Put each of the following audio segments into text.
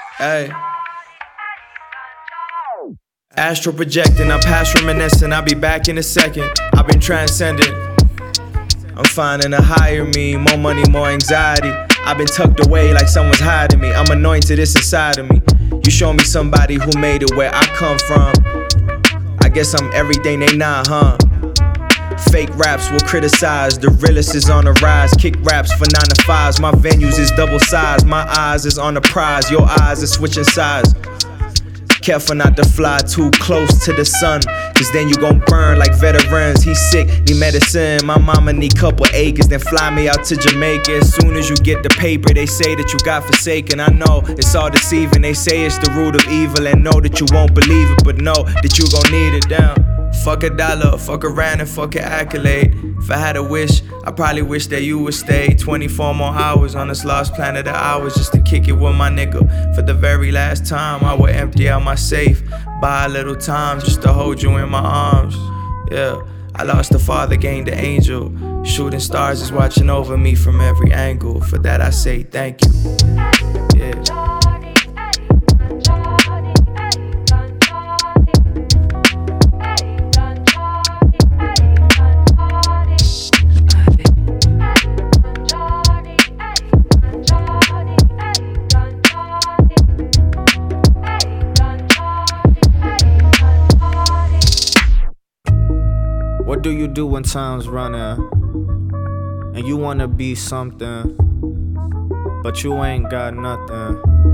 Hey. Astral projecting, I'm past reminiscing. I'll be back in a second. I've been transcending. I'm finding a higher me, more money, more anxiety. I've been tucked away like someone's hiding me. I'm anointed, it's inside of me. You show me somebody who made it where I come from. I guess I'm everything they not, huh? Fake raps will criticize, the realest is on the rise. Kick raps for 9 to 5s, my venues is double size. My eyes is on the prize, your eyes are switching sides. Careful not to fly too close to the sun, cause then you gon' burn like veterans. He's sick, need medicine, my mama need couple acres. Then fly me out to Jamaica. As soon as you get the paper, they say that you got forsaken. I know, it's all deceiving, they say it's the root of evil. And know that you won't believe it, but know that you gon' need it down. Fuck a dollar, fuck a rand, and fuck an accolade. If I had a wish, I probably wish that you would stay 24 more hours on this lost planet of ours, just to kick it with my nigga. For the very last time, I would empty out my safe, buy a little time just to hold you in my arms. Yeah, I lost the father, gained the angel. Shooting stars is watching over me from every angle. For that I say thank you. Yeah. What do you do when time's running and you wanna be something, but you ain't got nothing?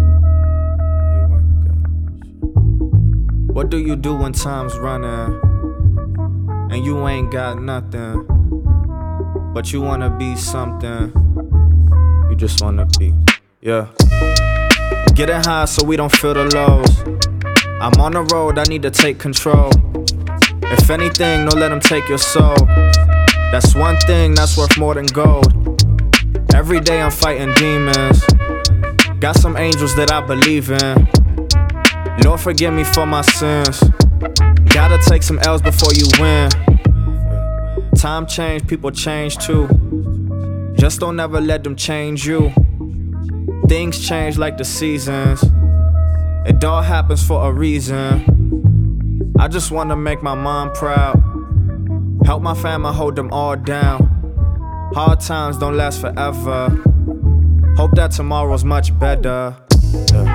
What do you do when time's running and you ain't got nothing, but you wanna be something? You just wanna be, yeah. Getting high so we don't feel the lows. I'm on the road, I need to take control. If anything, don't let them take your soul. That's one thing that's worth more than gold. Every day I'm fighting demons. Got some angels that I believe in. Lord, forgive me for my sins. Gotta take some L's before you win. Time change, people change too. Just don't ever let them change you. Things change like the seasons. It all happens for a reason. I just wanna make my mom proud. Help my family hold them all down. Hard times don't last forever. Hope that tomorrow's much better. Yeah.